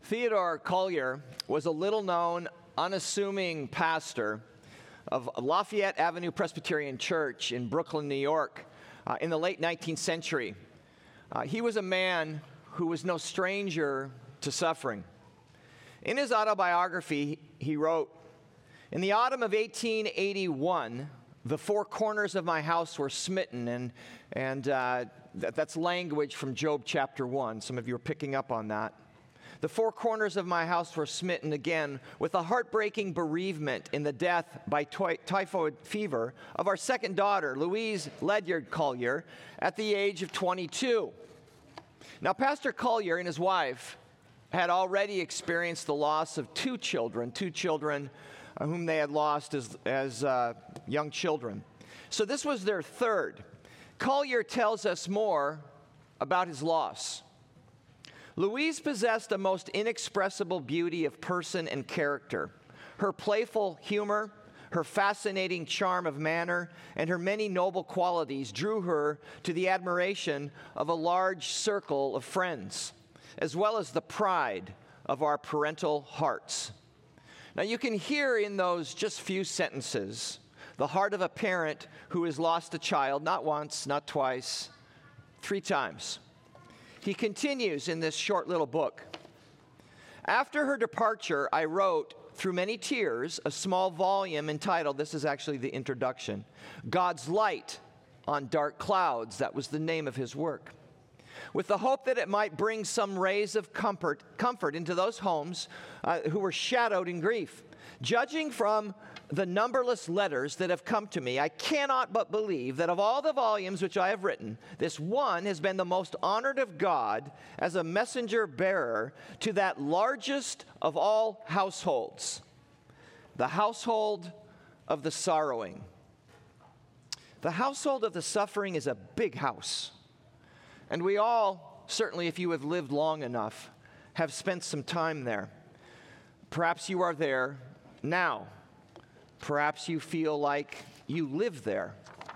Theodore Collier was a little-known, unassuming pastor of Lafayette Avenue Presbyterian Church in Brooklyn, New York, in the late 19th century. He was a man who was no stranger to suffering. In his autobiography, he wrote, "In the autumn of 1881, the four corners of my house were smitten," and that's language from Job chapter 1. Some of you are picking up on that. "The four corners of my house were smitten again with a heartbreaking bereavement in the death by typhoid fever of our second daughter, Louise Ledyard Collier, at the age of 22. Now, Pastor Collier and his wife had already experienced the loss of two children whom they had lost as young children. So this was their third. Collier tells us more about his loss. Louise possessed a most inexpressible beauty of person and character. Her playful humor, her fascinating charm of manner, and her many noble qualities drew her to the admiration of a large circle of friends, as well as the pride of our parental hearts." Now you can hear in those just few sentences the heart of a parent who has lost a child, not once, not twice, 3 times. He continues in this short little book. "After her departure, I wrote, through many tears, a small volume entitled," this is actually the introduction, "God's Light on Dark Clouds." That was the name of his work. "With the hope that it might bring some rays of comfort into those homes who were shadowed in grief. Judging from the numberless letters that have come to me, I cannot but believe that of all the volumes which I have written, this one has been the most honored of God as a messenger bearer to that largest of all households, the household of the sorrowing." The household of the suffering is a big house. And we all, certainly if you have lived long enough, have spent some time there. Perhaps you are there now. Perhaps you feel like you live there.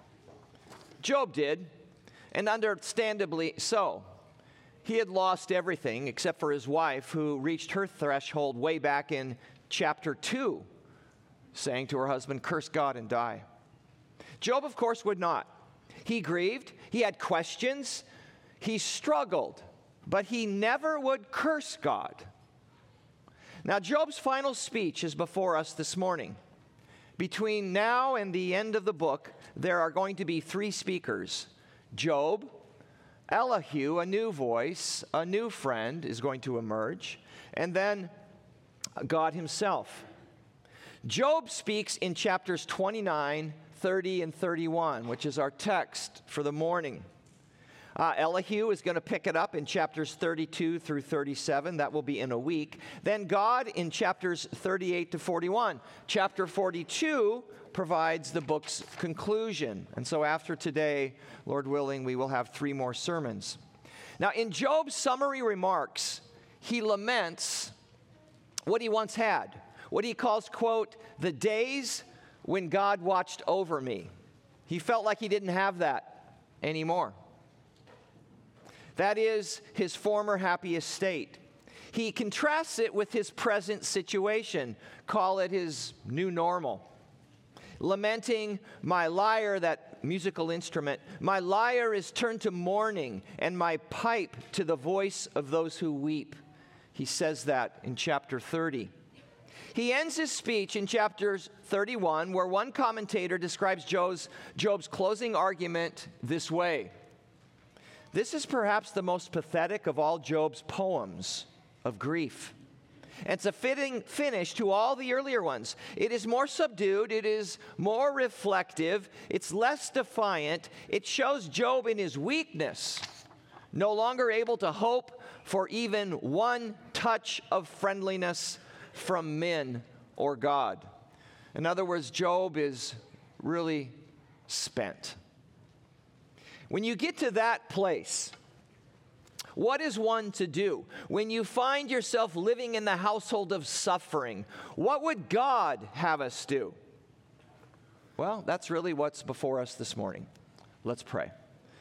Job did, and understandably so. He had lost everything except for his wife, who reached her threshold way back in chapter 2, saying to her husband, "Curse God and die." Job, of course, would not. He grieved. He had questions. He struggled, but he never would curse God. Now, Job's final speech is before us this morning. Between now and the end of the book, there are going to be 3 speakers. Job, Elihu, a new voice, a new friend is going to emerge, and then God himself. Job speaks in chapters 29, 30, and 31, which is our text for the morning. Elihu is going to pick it up in chapters 32 through 37. That will be in a week. Then God in chapters 38 to 41. Chapter 42 provides the book's conclusion. And so after today, Lord willing, we will have 3 more sermons. Now, in Job's summary remarks, he laments what he once had, what he calls, quote, "the days when God watched over me." He felt like he didn't have that anymore. That is his former happy estate. He contrasts it with his present situation. Call it his new normal. Lamenting, "My lyre," that musical instrument, "my lyre is turned to mourning, and my pipe to the voice of those who weep." He says that in chapter 30. He ends his speech in chapter 31, where one commentator describes Job's closing argument this way. This is perhaps the most pathetic of all Job's poems of grief. And it's a fitting finish to all the earlier ones. It is more subdued. It is more reflective. It's less defiant. It shows Job in his weakness, no longer able to hope for even one touch of friendliness from men or God. In other words, Job is really spent. When you get to that place, what is one to do? When you find yourself living in the household of suffering, what would God have us do? Well, that's really what's before us this morning. Let's pray.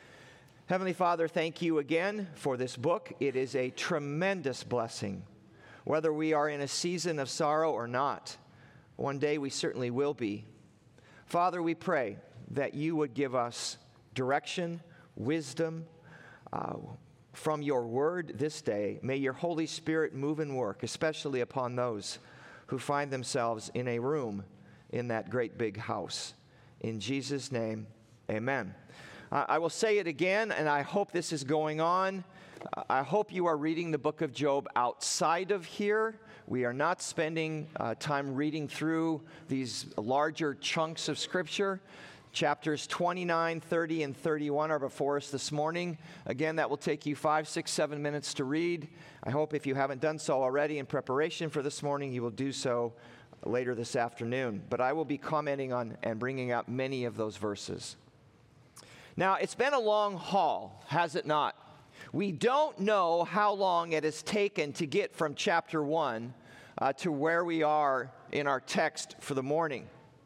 Heavenly Father, thank you again for this book. It is a tremendous blessing. whether we are in a season of sorrow or not. One day we certainly will be. Father, we pray that you would give us direction, wisdom from your word this day. May your Holy Spirit move and work, especially upon those who find themselves in a room in that great big house. In Jesus' name, amen. I will say it again, and I hope this is going on. I hope you are reading the book of Job outside of here. We are not spending time reading through these larger chunks of Scripture. Chapters 29, 30, and 31 are before us this morning. Again, that will take you 5, 6, 7 minutes to read. I hope if you haven't done so already in preparation for this morning, you will do so later this afternoon. But I will be commenting on and bringing out many of those verses. Now, it's been a long haul, has it not? We don't know how long it has taken to get from chapter 1 to where we are in our text for the morning.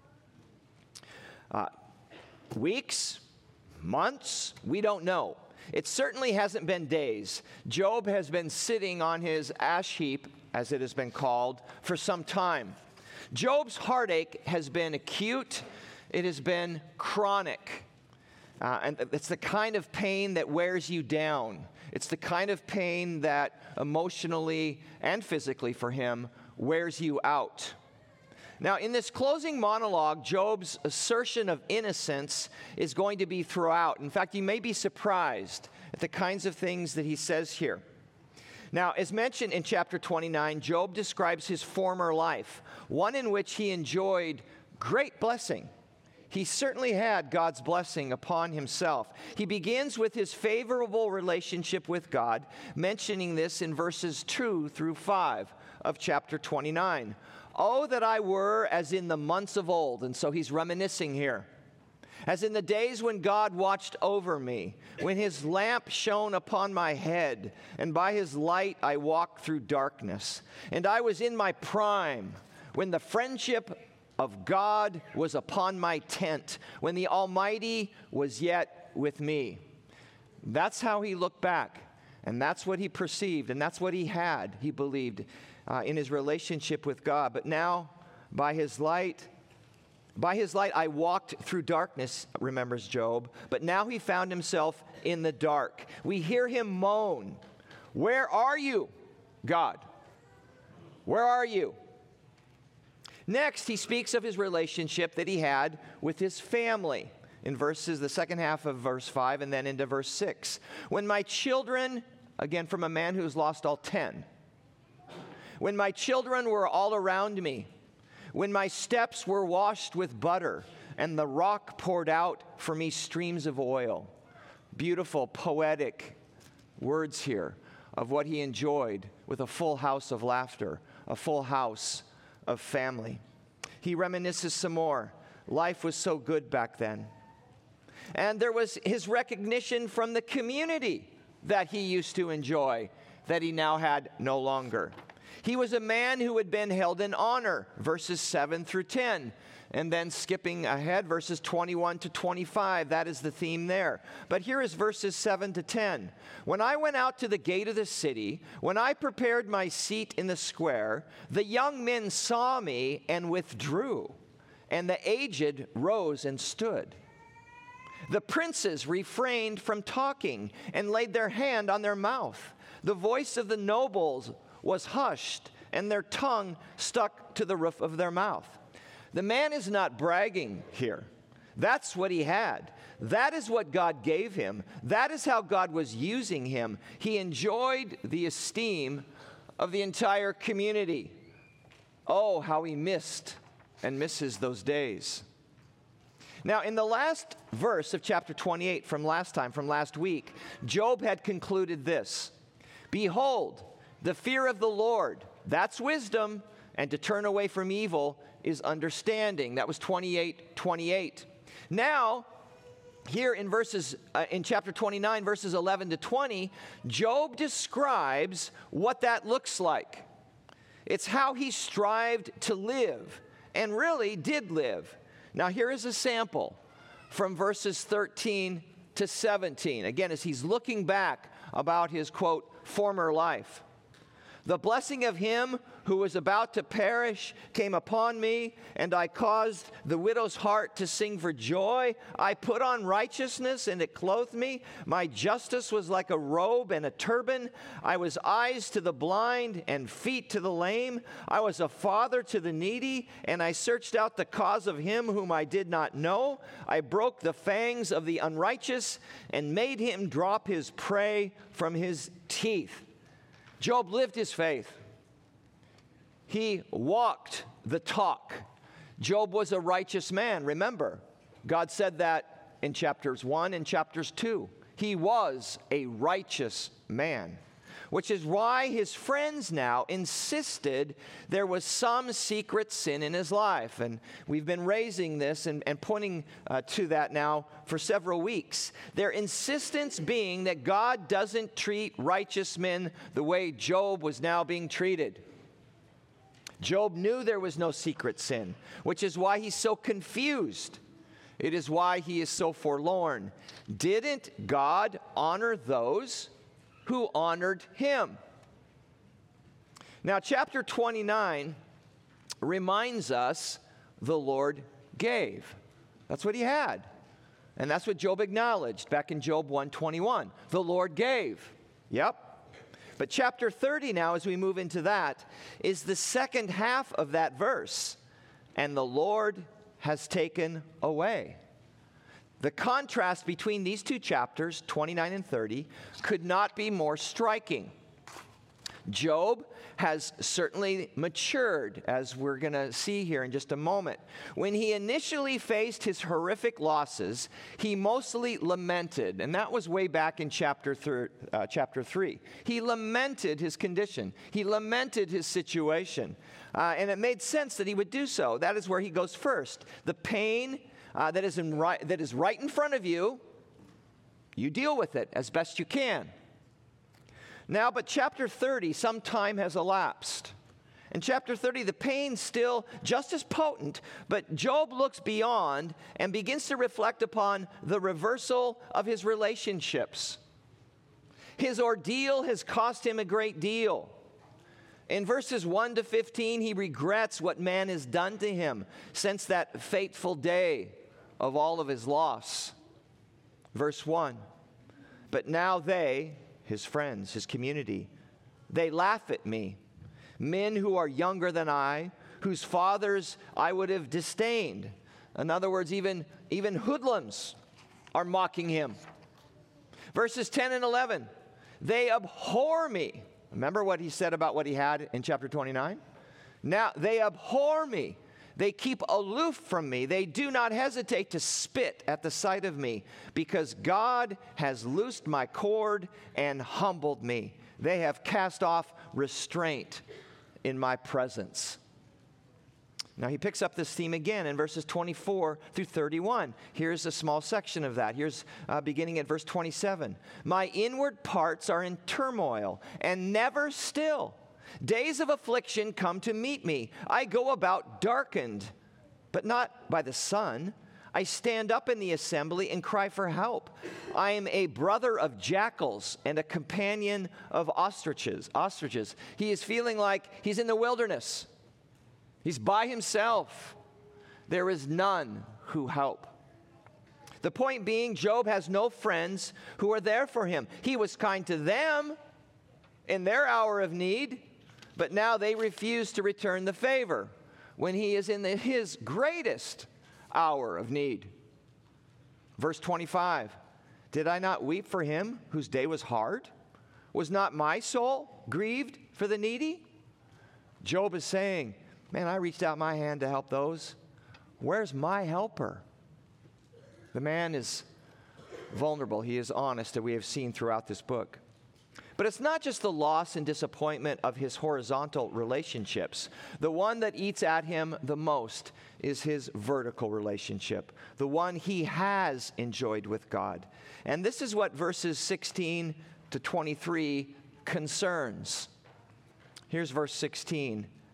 Weeks, months, we don't know. It certainly hasn't been days. Job has been sitting on his ash heap, as it has been called, for some time. Job's heartache has been acute. It has been chronic. And it's the kind of pain that wears you down. It's the kind of pain that emotionally and physically for him wears you out. Now, in this closing monologue, Job's assertion of innocence is going to be throughout. In fact, you may be surprised at the kinds of things that he says here. Now, as mentioned in chapter 29, Job describes his former life, one in which he enjoyed great blessing. He certainly had God's blessing upon himself. He begins with his favorable relationship with God, mentioning this in verses 2 through 5 of chapter 29. Oh, that I were as in the months of old. And so he's reminiscing here. As in the days when God watched over me, when his lamp shone upon my head, and by his light I walked through darkness. And I was in my prime, when the friendship of God was upon my tent, when the Almighty was yet with me. That's how he looked back, and that's what he perceived, and that's what he had, he believed, in his relationship with God. But now, by his light I walked through darkness, remembers Job, but now he found himself in the dark. We hear him moan, "Where are you, God? Where are you?" Next, he speaks of his relationship that he had with his family in the second half of verse 5 and then into verse 6. When my children, again from a man who's lost all 10, when my children were all around me, when my steps were washed with butter and the rock poured out for me streams of oil. Beautiful, poetic words here of what he enjoyed with a full house of laughter, a full house of family. He reminisces some more. Life was so good back then. And there was his recognition from the community that he used to enjoy that he now had no longer. He was a man who had been held in honor, verses 7 through 10. And then skipping ahead, verses 21 to 25, that is the theme there. But here is verses 7 to 10. When I went out to the gate of the city, when I prepared my seat in the square, the young men saw me and withdrew, and the aged rose and stood. The princes refrained from talking and laid their hand on their mouth. The voice of the nobles was hushed, and their tongue stuck to the roof of their mouth. The man is not bragging here. That's what he had. That is what God gave him. That is how God was using him. He enjoyed the esteem of the entire community. Oh, how he missed and misses those days. Now, in the last verse of chapter 28 from last week, Job had concluded this: Behold, the fear of the Lord, that's wisdom, and to turn away from evil is understanding. That was 28:28. Now, here in chapter 29, verses 11 to 20, Job describes what that looks like. It's how he strived to live, and really did live. Now, here is a sample from verses 13 to 17. Again, as he's looking back about his, quote, former life. The blessing of him who was about to perish came upon me, and I caused the widow's heart to sing for joy. I put on righteousness, and it clothed me. My justice was like a robe and a turban. I was eyes to the blind and feet to the lame. I was a father to the needy, and I searched out the cause of him whom I did not know. I broke the fangs of the unrighteous and made him drop his prey from his teeth. Job lived his faith. He walked the talk. Job was a righteous man. Remember, God said that in chapters 1 and chapters 2. He was a righteous man, which is why his friends now insisted there was some secret sin in his life. And we've been raising this and pointing to that now for several weeks. Their insistence being that God doesn't treat righteous men the way Job was now being treated. Job knew there was no secret sin, which is why he's so confused. It is why he is so forlorn. Didn't God honor those who honored him? Now, chapter 29 reminds us the Lord gave. That's what he had. And that's what Job acknowledged back in Job 1:21. The Lord gave. Yep. But chapter 30 now, as we move into that, is the second half of that verse. And the Lord has taken away. The contrast between these two chapters, 29 and 30, could not be more striking. Job has certainly matured, as we're going to see here in just a moment. When he initially faced his horrific losses, he mostly lamented, and that was way back in chapter 3. He lamented his condition. He lamented his situation, and it made sense that he would do so. That is where he goes first. The pain that is right in front of you, you deal with it as best you can. Now, but chapter 30, some time has elapsed. In chapter 30, the pain's still just as potent, but Job looks beyond and begins to reflect upon the reversal of his relationships. His ordeal has cost him a great deal. In verses 1 to 15, he regrets what man has done to him since that fateful day of all of his loss. Verse 1, but now they, his friends, his community, they laugh at me. Men who are younger than I, whose fathers I would have disdained. In other words, even hoodlums are mocking him. Verses 10 and 11, they abhor me. Remember what he said about what he had in chapter 29? Now, they abhor me. They keep aloof from me. They do not hesitate to spit at the sight of me, because God has loosed my cord and humbled me. They have cast off restraint in my presence. Now he picks up this theme again in verses 24 through 31. Here's a small section of that. Here's beginning at verse 27. My inward parts are in turmoil and never still. Days of affliction come to meet me. I go about darkened, but not by the sun. I stand up in the assembly and cry for help. I am a brother of jackals and a companion of ostriches. He is feeling like he's in the wilderness. He's by himself. There is none who help. The point being, Job has no friends who are there for him. He was kind to them in their hour of need, but now they refuse to return the favor when he is in his greatest hour of need. Verse 25, did I not weep for him whose day was hard? Was not my soul grieved for the needy? Job is saying, man, I reached out my hand to help those. Where's my helper? The man is vulnerable. He is honest, that we have seen throughout this book. But it's not just the loss and disappointment of his horizontal relationships. The one that eats at him the most is his vertical relationship, the one he has enjoyed with God. And this is what verses 16 to 23 concerns. Here's verse 16.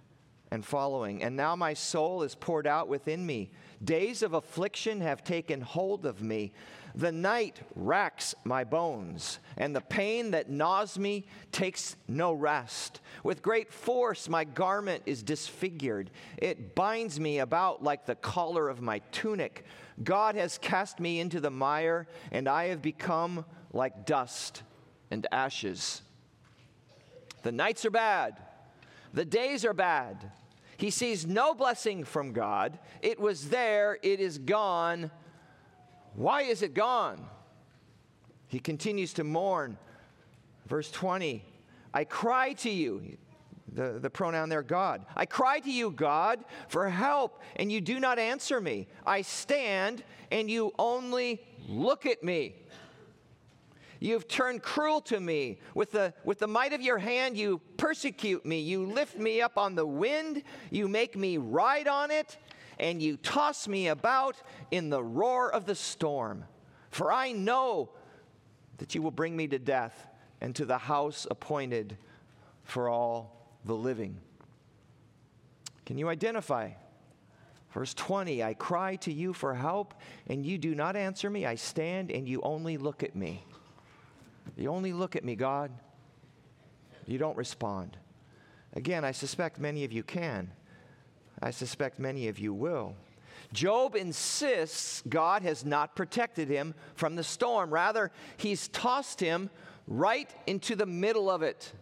and following. And now my soul is poured out within me. Days of affliction have taken hold of me. The night racks my bones, and the pain that gnaws me takes no rest. With great force my garment is disfigured. It binds me about like the collar of my tunic. God has cast me into the mire, and I have become like dust and ashes. The nights are bad. The days are bad. He sees no blessing from God. It was there. It is gone. Why is it gone? He continues to mourn. Verse 20, I cry to you, the pronoun there, God. I cry to you, God, for help, and you do not answer me. I stand, and you only look at me. You've turned cruel to me. With the might of your hand, you persecute me. You lift me up on the wind. You make me ride on it, and you toss me about in the roar of the storm. For I know that you will bring me to death and to the house appointed for all the living. Can you identify? Verse 20, I cry to you for help, and you do not answer me. I stand, and you only look at me. You only look at me, God. You don't respond. Again, I suspect many of you can. I suspect many of you will. Job insists God has not protected him from the storm. Rather, he's tossed him right into the middle of it.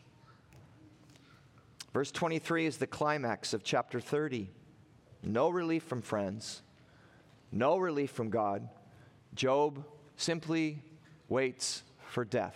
Verse 23 is the climax of chapter 30. No relief from friends. No relief from God. Job simply waits for death.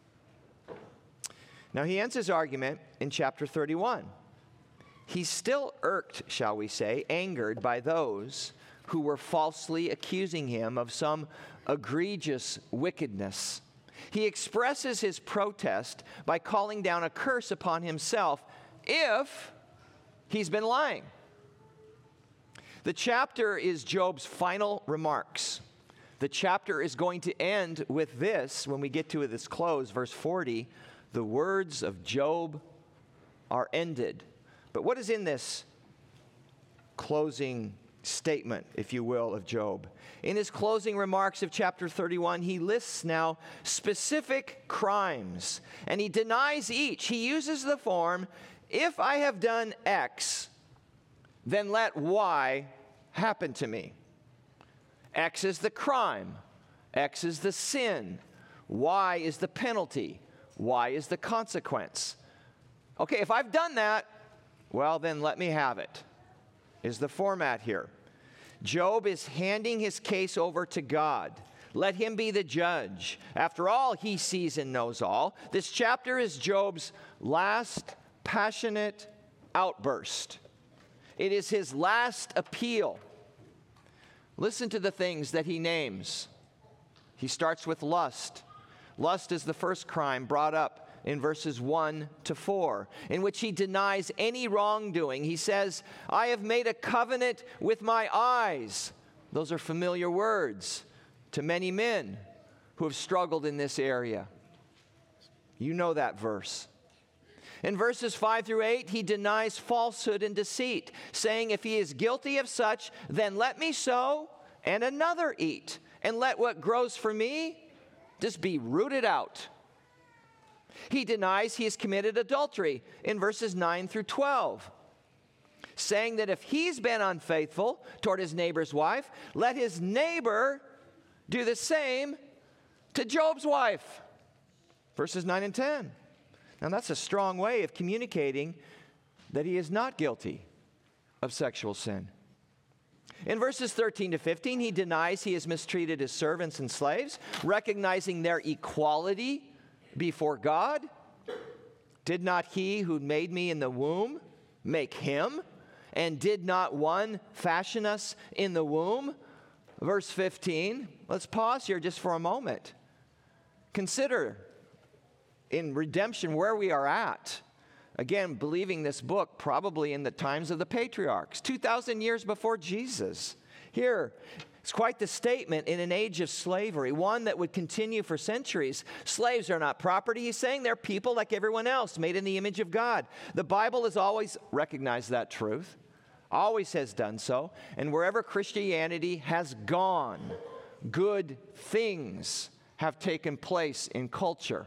Now he ends his argument in chapter 31. He's still irked, shall we say, angered by those who were falsely accusing him of some egregious wickedness. He expresses his protest by calling down a curse upon himself if he's been lying. The chapter is Job's final remarks. The chapter is going to end with this when we get to its close, verse 40. The words of Job are ended. But what is in this closing statement, if you will, of Job? In his closing remarks of chapter 31, he lists now specific crimes, and he denies each. He uses the form, if I have done X, then let Y happen to me. X is the crime. X is the sin. Y is the penalty. Y is the consequence. Okay, if I've done that, well, then let me have it, is the format here. Job is handing his case over to God. Let him be the judge. After all, he sees and knows all. This chapter is Job's last passionate outburst. It is his last appeal. Listen to the things that he names. He starts with lust. Lust is the first crime brought up in verses 1 to 4, in which he denies any wrongdoing. He says, I have made a covenant with my eyes. Those are familiar words to many men who have struggled in this area. You know that verse. In verses 5 through 8, he denies falsehood and deceit, saying, if he is guilty of such, then let me sow and another eat, and let what grows for me just be rooted out. He denies he has committed adultery in verses 9 through 12, saying that if he's been unfaithful toward his neighbor's wife, let his neighbor do the same to Job's wife. Verses 9 and 10. Now that's a strong way of communicating that he is not guilty of sexual sin. In verses 13 to 15, he denies he has mistreated his servants and slaves, recognizing their equality before God. Did not he who made me in the womb make him? And did not one fashion us in the womb? Verse 15. Let's pause here just for a moment. Consider in redemption where we are at. Again, believing this book probably in the times of the patriarchs, 2,000 years before Jesus. Here, It's quite the statement in an age of slavery, one that would continue for centuries. Slaves are not property. He's saying they're people like everyone else, made in the image of God. The Bible has always recognized that truth, always has done so. And wherever Christianity has gone, good things have taken place in culture.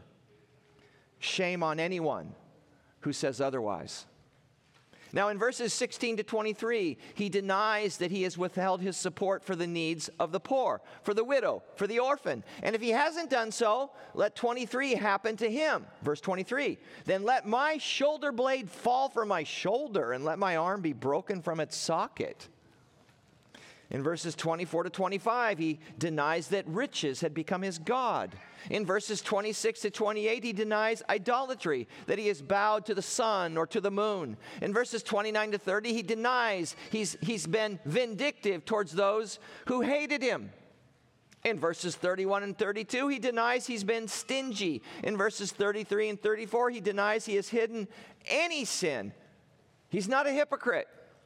Shame on anyone who says otherwise. Now, in verses 16 to 23, he denies that he has withheld his support for the needs of the poor, for the widow, for the orphan. And if he hasn't done so, let 23 happen to him. Verse 23, then let my shoulder blade fall from my shoulder and let my arm be broken from its socket. In verses 24 to 25, he denies that riches had become his God. In verses 26 to 28, he denies idolatry, that he has bowed to the sun or to the moon. In verses 29 to 30, he denies he's been vindictive towards those who hated him. In verses 31 and 32, he denies he's been stingy. In verses 33 and 34, he denies he has hidden any sin. He's not a hypocrite.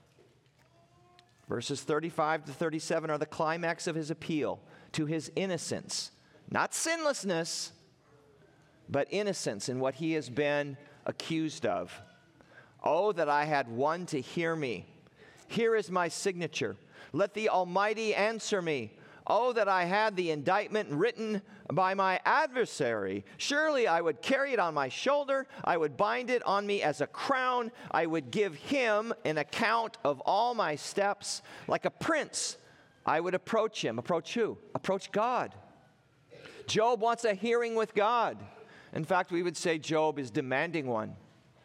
Verses 35 to 37 are the climax of his appeal to his innocence. Not sinlessness, but innocence in what he has been accused of. Oh, that I had one to hear me. Here is my signature. Let the Almighty answer me. Oh, that I had the indictment written by my adversary. Surely I would carry it on my shoulder. I would bind it on me as a crown. I would give him an account of all my steps. Like a prince, I would approach him. Approach who? Approach God. Job wants a hearing with God. In fact, we would say Job is demanding one.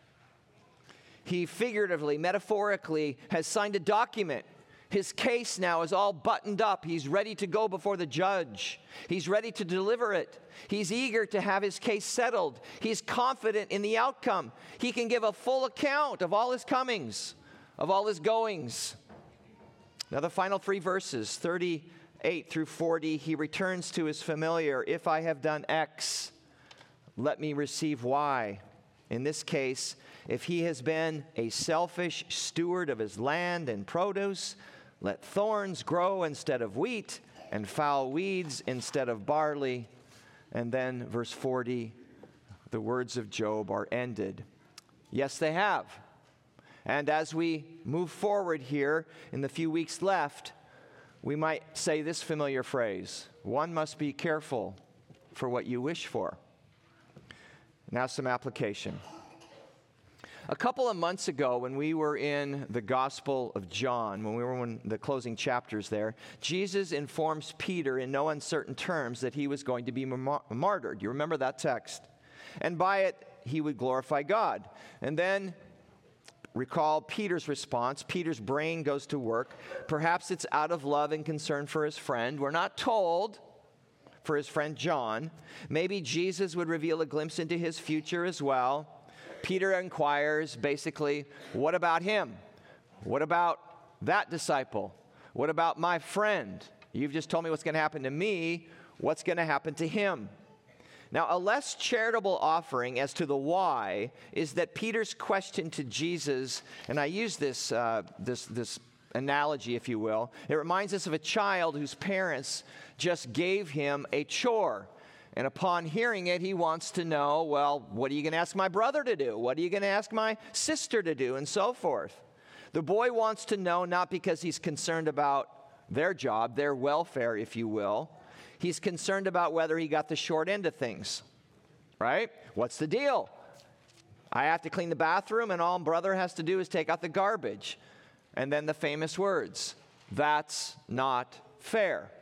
He figuratively, metaphorically, has signed a document. His case now is all buttoned up. He's ready to go before the judge. He's ready to deliver it. He's eager to have his case settled. He's confident in the outcome. He can give a full account of all his comings, of all his goings. Now the final three verses, 38 through 40, he returns to his familiar, if I have done X, let me receive Y. In this case, if he has been a selfish steward of his land and produce, let thorns grow instead of wheat, and foul weeds instead of barley. And then verse 40, the words of Job are ended. Yes, they have. And as we move forward here in the few weeks left, we might say this familiar phrase: one must be careful for what you wish for. Now some application. A couple of months ago, when we were in the Gospel of John, when we were in the closing chapters there, Jesus informs Peter in no uncertain terms that he was going to be martyred. You remember that text? And by it, he would glorify God. And then recall Peter's response. Peter's brain goes to work. Perhaps it's out of love and concern for his friend. We're not told. For his friend John. Maybe Jesus would reveal a glimpse into his future as well. Peter inquires, basically, what about him? What about that disciple? What about my friend? You've just told me what's going to happen to me. What's going to happen to him? Now, a less charitable offering as to the why is that Peter's question to Jesus, and I use this analogy, if you will. It reminds us of a child whose parents just gave him a chore. And upon hearing it, he wants to know, well, what are you going to ask my brother to do? What are you going to ask my sister to do? And so forth. The boy wants to know not because he's concerned about their job, their welfare, if you will. He's concerned about whether he got the short end of things, right? What's the deal? I have to clean the bathroom, and all brother has to do is take out the garbage. And then the famous words, that's not fair.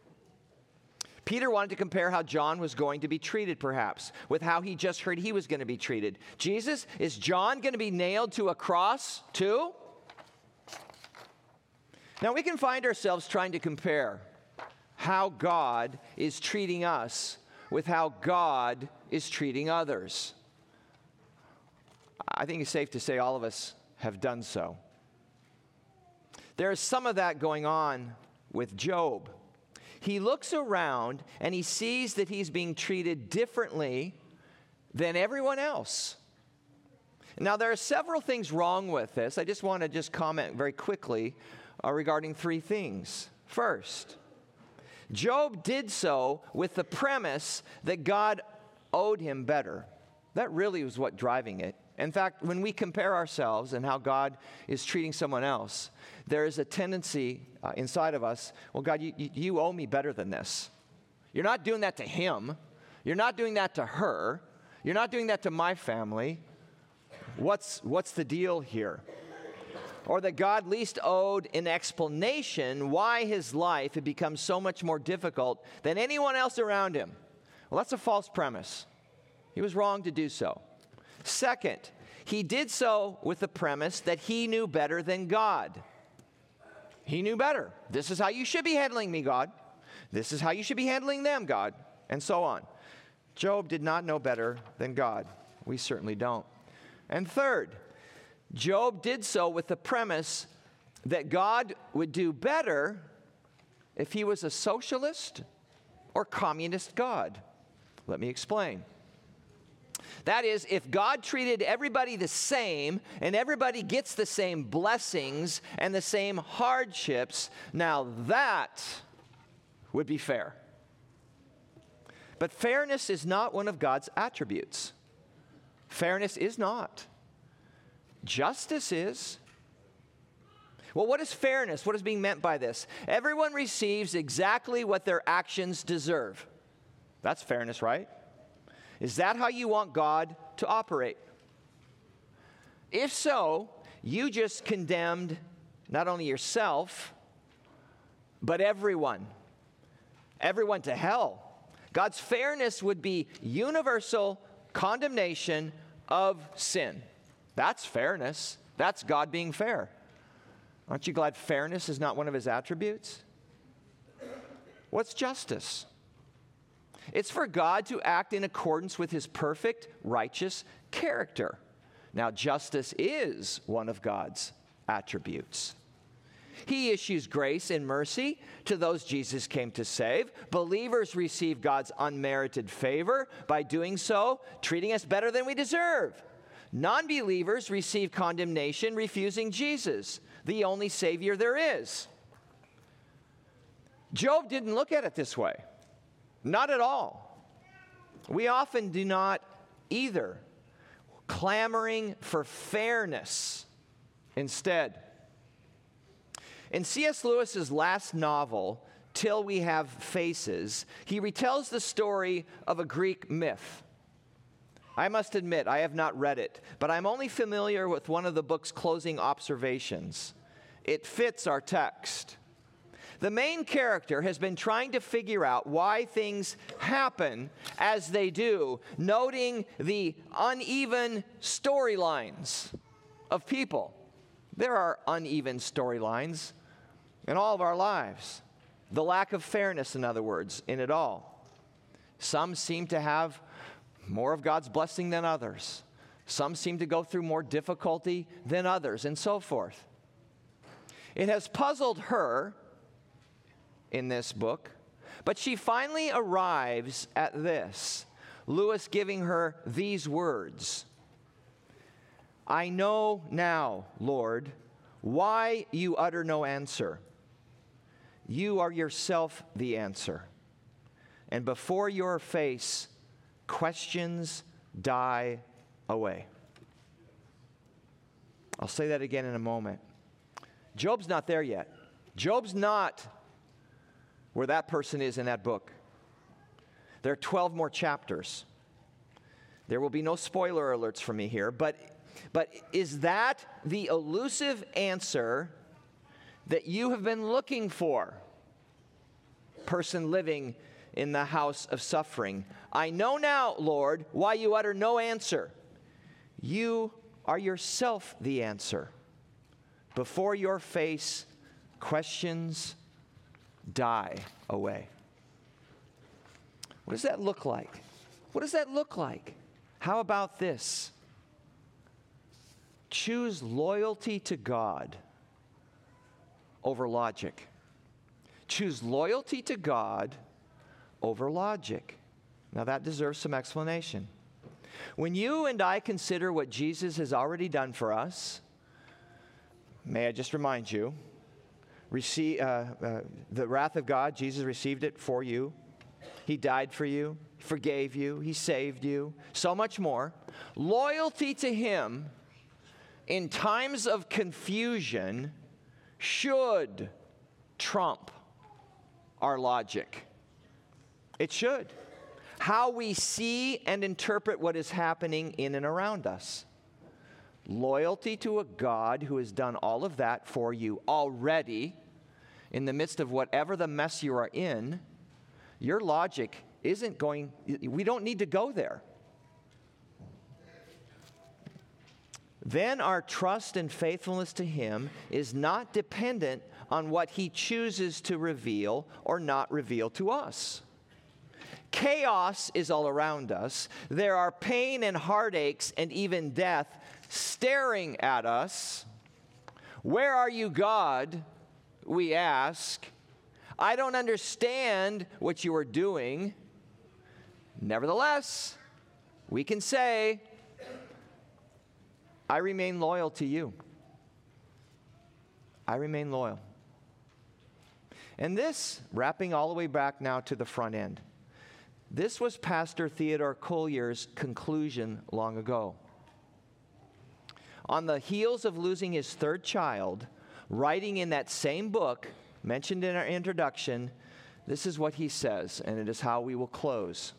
Peter wanted to compare how John was going to be treated, perhaps, with how he just heard he was going to be treated. Jesus, is John going to be nailed to a cross too? Now, we can find ourselves trying to compare how God is treating us with how God is treating others. I think it's safe to say all of us have done so. There is some of that going on with Job. He looks around and he sees that he's being treated differently than everyone else. Now, there are several things wrong with this. I just want to comment very quickly regarding three things. First, Job did so with the premise that God owed him better. That really was what driving it. In fact, when we compare ourselves and how God is treating someone else, there is a tendency inside of us, well, God, you owe me better than this. You're not doing that to him. You're not doing that to her. You're not doing that to my family. What's the deal here? Or that God least owed an explanation why his life had become so much more difficult than anyone else around him. Well, that's a false premise. He was wrong to do so. Second, he did so with the premise that he knew better than God. He knew better. This is how you should be handling me, God. This is how you should be handling them, God. And so on. Job did not know better than God. We certainly don't. And third, Job did so with the premise that God would do better if he was a socialist or communist God. Let me explain. That is, if God treated everybody the same and everybody gets the same blessings and the same hardships, now that would be fair. But fairness is not one of God's attributes. Fairness is not. Justice is. Well, what is fairness? What is being meant by this? Everyone receives exactly what their actions deserve. That's fairness, right? Is that how you want God to operate? If so, you just condemned not only yourself, but everyone to hell. God's fairness would be universal condemnation of sin. That's fairness. That's God being fair. Aren't you glad fairness is not one of his attributes? What's justice? It's for God to act in accordance with his perfect, righteous character. Now, justice is one of God's attributes. He issues grace and mercy to those Jesus came to save. Believers receive God's unmerited favor by doing so, treating us better than we deserve. Non-believers receive condemnation, refusing Jesus, the only Savior there is. Job didn't look at it this way. Not at all. We often do not either, clamoring for fairness instead. In C.S. Lewis's last novel, Till We Have Faces, he retells the story of a Greek myth. I must admit, I have not read it, but I'm only familiar with one of the book's closing observations. It fits our text. The main character has been trying to figure out why things happen as they do, noting the uneven storylines of people. There are uneven storylines in all of our lives. The lack of fairness, in other words, in it all. Some seem to have more of God's blessing than others. Some seem to go through more difficulty than others, and so forth. It has puzzled her in this book, but she finally arrives at this. Lewis giving her these words: I know now, Lord, why you utter no answer. You are yourself the answer, and before your face questions die away. I'll say that again in a moment. Job's not there yet. Job's not where that person is in that book. There are 12 more chapters. There will be no spoiler alerts from me here, but is that the elusive answer that you have been looking for? Person living in the house of suffering. I know now, Lord, why you utter no answer. You are yourself the answer. Before your face, questions die away. What does that look like? What does that look like? How about this? Choose loyalty to God over logic. Choose loyalty to God over logic. Now that deserves some explanation. When you and I consider what Jesus has already done for us, may I just remind you, the wrath of God, Jesus received it for you. He died for you, forgave you, He saved you, so much more. Loyalty to Him in times of confusion should trump our logic. It should. How we see and interpret what is happening in and around us. Loyalty to a God who has done all of that for you already in the midst of whatever the mess you are in, your logic isn't going, we don't need to go there. Then our trust and faithfulness to Him is not dependent on what He chooses to reveal or not reveal to us. Chaos is all around us. There are pain and heartaches and even death staring at us. Where are you, God? We ask. I don't understand what you are doing. Nevertheless, we can say, I remain loyal to you. I remain loyal. And this, wrapping all the way back now to the front end, this was Pastor Theodore Collier's conclusion long ago. On the heels of losing his third child, writing in that same book, mentioned in our introduction, this is what he says, and it is how we will close.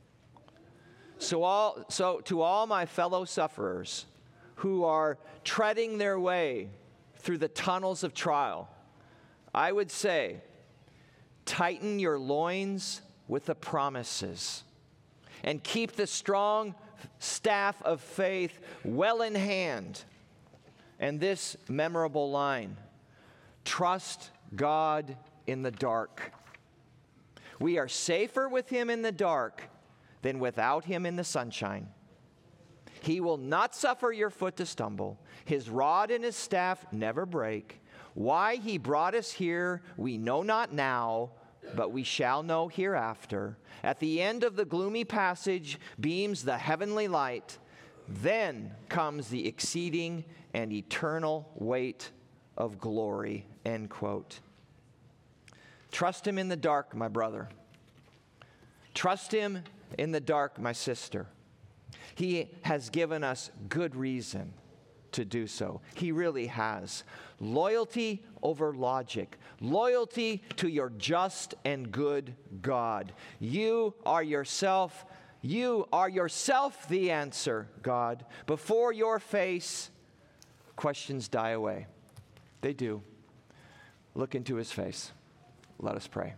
So to all my fellow sufferers who are treading their way through the tunnels of trial, I would say, tighten your loins with the promises and keep the strong staff of faith well in hand. And this memorable line, trust God in the dark. We are safer with Him in the dark than without Him in the sunshine. He will not suffer your foot to stumble. His rod and His staff never break. Why He brought us here, we know not now, but we shall know hereafter. At the end of the gloomy passage beams the heavenly light. Then comes the exceeding and eternal weight of glory. End quote. Trust Him in the dark, my brother. Trust Him in the dark, my sister. He has given us good reason to do so. He really has. Loyalty over logic. Loyalty to your just and good God. You are yourself the answer, God. Before your face, questions die away. They do. Look into His face. Let us pray.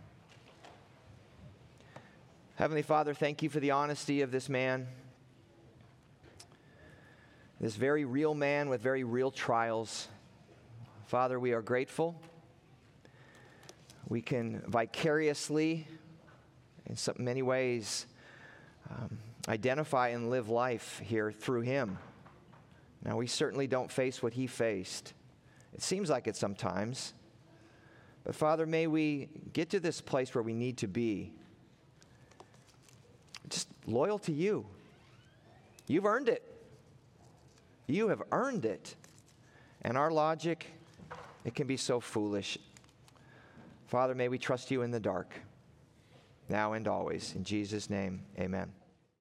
Heavenly Father, thank You for the honesty of this man. This very real man with very real trials. Father, we are grateful. We can vicariously, in many ways, identify and live life here through him. Now, we certainly don't face what he faced. It seems like it sometimes. But Father, may we get to this place where we need to be. Just loyal to You. You've earned it. You have earned it. And our logic, it can be so foolish. Father, may we trust You in the dark, now and always. In Jesus' name, amen.